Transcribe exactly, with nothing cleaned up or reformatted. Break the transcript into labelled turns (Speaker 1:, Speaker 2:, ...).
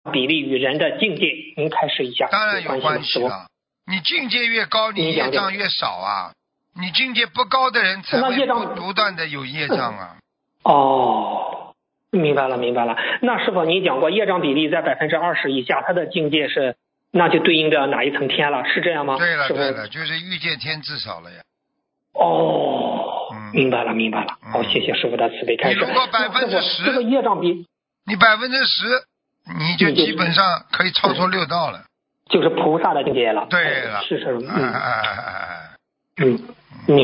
Speaker 1: 比例与人的境界，您开示一下。
Speaker 2: 当然有关系
Speaker 1: 了。
Speaker 2: 了，你境界越高，你业障越少啊。你境界不高的人才会不不断的有业障啊。
Speaker 1: 哦，明白了明白了。那师傅你讲过业障比例在百分之二十以下，他的境界是那就对应着哪一层天了，是这样吗？
Speaker 2: 对了对了，就是欲界天至少了呀。
Speaker 1: 哦，
Speaker 2: 嗯、
Speaker 1: 明白了明白了。好、嗯，谢谢师傅的慈悲开示。
Speaker 2: 你如果百分之十，
Speaker 1: 这个业障比，
Speaker 2: 你百分之十，你就基本上可以超脱六道了，
Speaker 1: 就是菩萨的境界了。
Speaker 2: 对了，
Speaker 1: 是是，嗯，
Speaker 2: 哎哎哎哎哎
Speaker 1: 嗯。